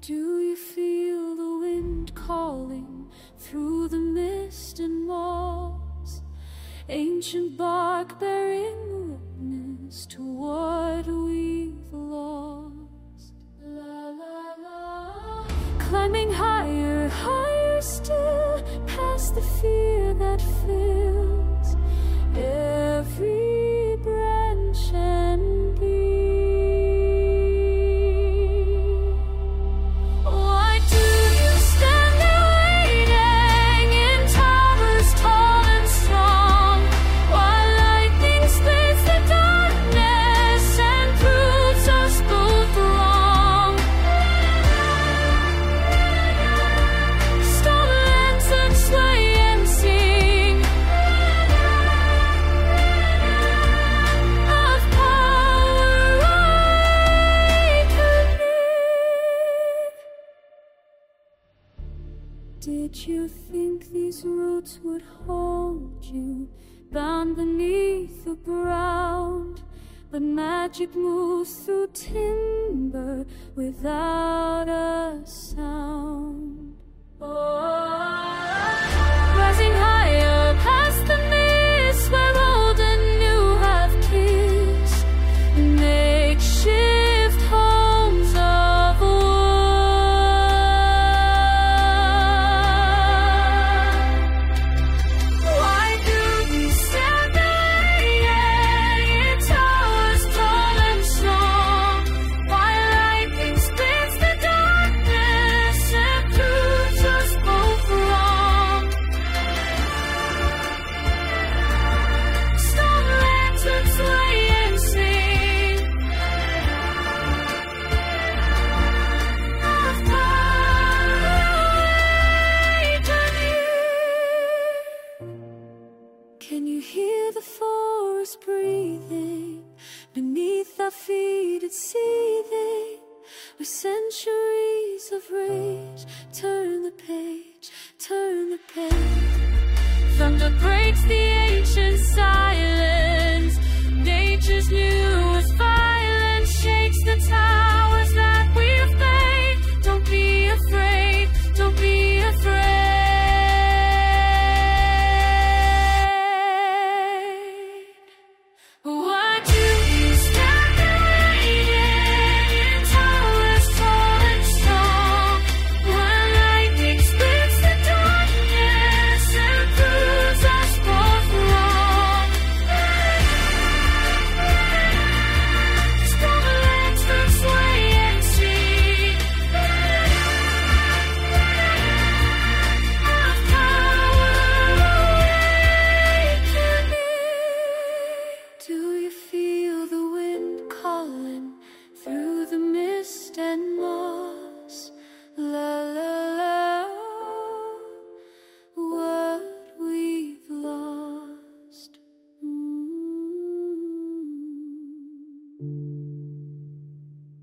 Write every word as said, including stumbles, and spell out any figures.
Do you feel the wind calling through the mist and moss? Ancient bark bearing witness to what we've lost. La la la. Climbing higher, higher still, past the fear that fills every branch and leaf. Why do you stand there waiting in towers tall and strong, while lightning splits the darkness and proves us both wrong? Stone lanterns sway and sing of power awakening. Did you think these roots would hold you, bound beneath the ground? But magic moves through timber without a sound. Oh, rising higher past the mist where old and new have kissed, makeshift homes of wood. Why do we stand there in towers tall and strong, while lightning splits the darkness and proves us both wrong? Stone lanterns sway and sing of power awakening. Can you hear the forest breathing beneath our feet? It's seething with centuries of rage turn